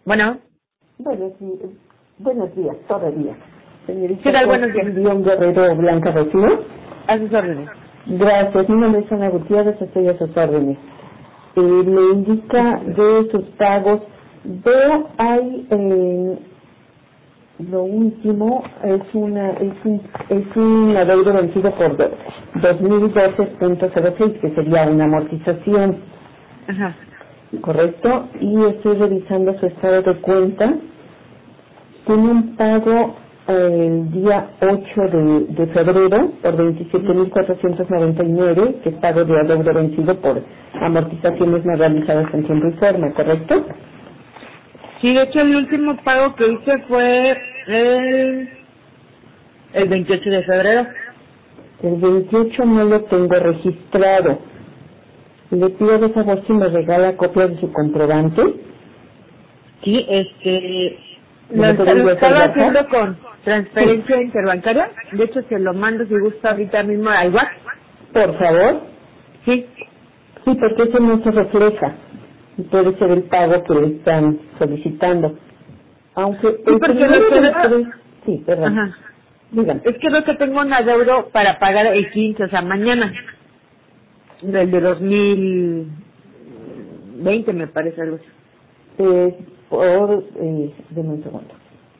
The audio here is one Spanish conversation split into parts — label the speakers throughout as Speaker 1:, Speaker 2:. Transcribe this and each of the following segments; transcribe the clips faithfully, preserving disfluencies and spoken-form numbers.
Speaker 1: Bueno,
Speaker 2: Buenos días, buenos días, todavía. Señorita,
Speaker 1: ¿qué tal? Buenos días.
Speaker 2: León Guerrero Blanca Rocío.
Speaker 1: A sus órdenes.
Speaker 2: Gracias, mi nombre es Ana Gutiérrez, estoy a sus órdenes. Eh, me indica de sus pagos, veo hay, eh, lo último es una es un, es un adeudo vencido por do- dos mil doce punto cero seis, que sería una amortización.
Speaker 1: Ajá.
Speaker 2: Correcto, y estoy revisando su estado de cuenta. Tiene un pago eh, el día ocho de, de febrero por veintisiete mil cuatrocientos noventa y nueve, que es pago de adeudo vencido por amortizaciones no realizadas en tiempo y forma, ¿correcto?
Speaker 1: Sí, de hecho el último pago que hice fue el, el veintiocho de febrero.
Speaker 2: El veintiocho no lo tengo registrado. Le pido de favor si me regala copia de su comprobante.
Speaker 1: Sí, este, lo,
Speaker 2: ¿Me
Speaker 1: está-
Speaker 2: puede
Speaker 1: lo
Speaker 2: enviar por
Speaker 1: estaba
Speaker 2: WhatsApp?
Speaker 1: haciendo con transferencia interbancaria. De hecho se lo mando si gusta ahorita mismo al WhatsApp.
Speaker 2: Por favor.
Speaker 1: Sí.
Speaker 2: Sí, porque eso no se refleja. Y puede ser el pago que le están solicitando. Aunque el
Speaker 1: porque
Speaker 2: primero
Speaker 1: lo que
Speaker 2: de los
Speaker 1: veo-
Speaker 2: tres... Sí, perdón.
Speaker 1: Ajá.
Speaker 2: Dígame.
Speaker 1: Es que veo que tengo un adeudo para pagar el quince, o sea, mañana. Del de dos mil veinte me parece algo así.
Speaker 2: Eh, por... Eh, deme un segundo.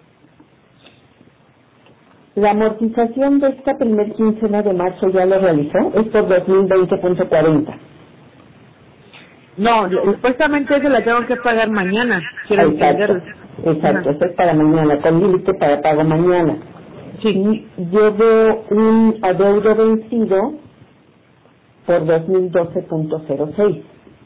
Speaker 2: La amortización de esta primer quincena de marzo ya lo realizó. Es por dos mil veinte punto cuarenta.
Speaker 1: No, supuestamente eso la tengo que pagar mañana. Quiero
Speaker 2: Exacto.
Speaker 1: entenderlo.
Speaker 2: Exacto.
Speaker 1: Ajá.
Speaker 2: Eso es para mañana. Con límite para pago mañana.
Speaker 1: Sí.
Speaker 2: Y yo veo un adeudo vencido por dos mil doce punto cero seis.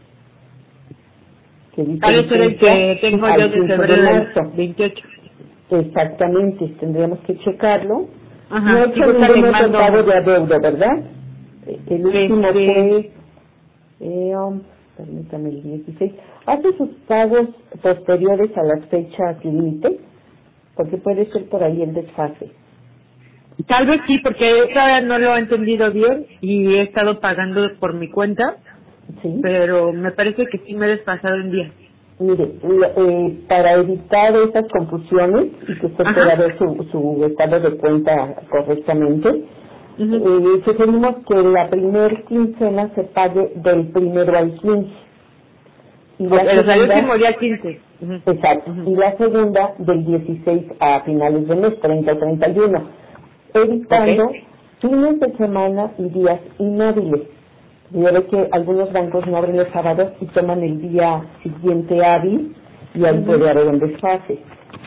Speaker 2: Que dice
Speaker 1: Tal vez era el que tengo
Speaker 2: al
Speaker 1: yo de
Speaker 2: quince de
Speaker 1: febrero
Speaker 2: marzo.
Speaker 1: del veintiocho.
Speaker 2: Exactamente, tendríamos que checarlo.
Speaker 1: Ajá.
Speaker 2: No he
Speaker 1: Sí,
Speaker 2: hecho
Speaker 1: pues,
Speaker 2: ningún
Speaker 1: le
Speaker 2: otro
Speaker 1: mando-
Speaker 2: pago de adeudo, ¿verdad? Eh, El último
Speaker 1: Este-
Speaker 2: fue, eh, um, permítame, el dieciséis. ¿Hace sus pagos posteriores a las fechas límite? Porque puede ser por ahí el desfase.
Speaker 1: Tal vez sí, porque todavía no lo he entendido bien y he estado pagando por mi cuenta,
Speaker 2: ¿Sí?
Speaker 1: pero me parece que sí me he desfasado un día.
Speaker 2: Mire, eh, para evitar esas confusiones y que usted
Speaker 1: Ajá.
Speaker 2: pueda ver su, su estado de cuenta correctamente,
Speaker 1: Ujú.
Speaker 2: eh, sugerimos que la primer quincena se pague del primero al quince. Y la
Speaker 1: O sea, el
Speaker 2: segunda,
Speaker 1: último día quince. Ujú.
Speaker 2: exacto,
Speaker 1: Ujú.
Speaker 2: y la segunda del dieciséis a finales de mes, treinta o treinta y uno, evitando
Speaker 1: Ok.
Speaker 2: fines de semana y días inhábiles. Yo veo que algunos bancos no abren los sábados y toman el día siguiente hábil y ahí
Speaker 1: Ujú.
Speaker 2: puede haber un desfase.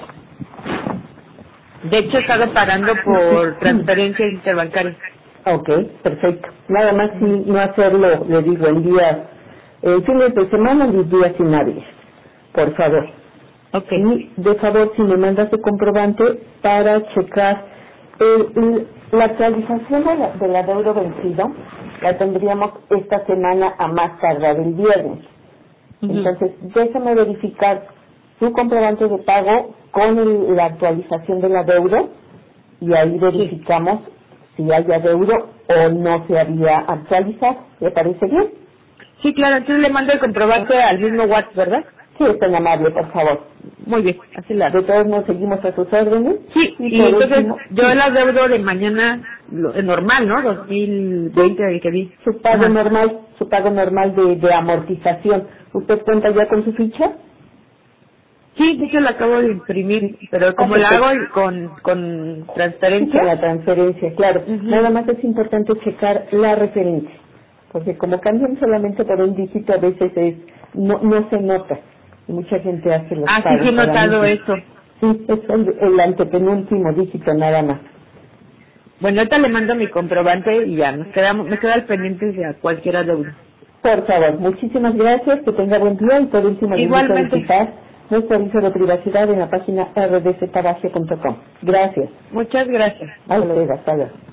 Speaker 1: De hecho he estado pagando por transferencia interbancaria.
Speaker 2: Ok, perfecto. Nada más si no hacerlo, le digo, en días, en fines de semana y días inhábiles, por favor.
Speaker 1: Ok.
Speaker 2: Y de favor, si me manda su comprobante para checar el- el- la actualización de la, del adeudo vencido, la tendríamos esta semana a más tardar el viernes.
Speaker 1: Ujú.
Speaker 2: Entonces, déjame verificar su comprobante de pago con el- la actualización del adeudo y ahí verificamos si hay adeudo o no se había actualizado. ¿Le parece bien?
Speaker 1: Sí, claro, entonces le mando el comprobante al mismo WhatsApp, ¿verdad?
Speaker 2: Sí, es tan amable, por favor.
Speaker 1: Muy bien, así la
Speaker 2: De todos modos, seguimos a sus órdenes.
Speaker 1: Sí,
Speaker 2: Y
Speaker 1: y
Speaker 2: por
Speaker 1: entonces
Speaker 2: último,
Speaker 1: yo
Speaker 2: sí,
Speaker 1: el adeudo de mañana, lo, eh, normal, ¿no? dos mil veinte el que vi.
Speaker 2: su pago
Speaker 1: Ajá.
Speaker 2: normal, su pago normal de, de amortización. ¿Usted cuenta ya con su ficha?
Speaker 1: Sí, de hecho la acabo de imprimir, pero como
Speaker 2: Ah,
Speaker 1: la
Speaker 2: perfecto.
Speaker 1: hago con, con
Speaker 2: Sí, con
Speaker 1: transferencia.
Speaker 2: la transferencia, claro.
Speaker 1: Ujú.
Speaker 2: Nada más es importante checar la referencia, porque como cambian solamente por un dígito, a veces es no no se nota. Y mucha gente hace los
Speaker 1: Ah, sí,
Speaker 2: pagos
Speaker 1: sí he
Speaker 2: ahora
Speaker 1: notado
Speaker 2: mismo.
Speaker 1: eso.
Speaker 2: Sí, es el, el antepenúltimo dígito nada más.
Speaker 1: Bueno, ahorita le mando mi comprobante y ya, nos quedamos, me queda al pendiente de cualquier adeudo.
Speaker 2: Por favor, muchísimas gracias, que tenga buen día y por último le invito a
Speaker 1: Igualmente.
Speaker 2: visitar nuestro aviso de privacidad en la página r d z tabaje punto com. Gracias.
Speaker 1: Muchas gracias.
Speaker 2: A usted, hasta luego.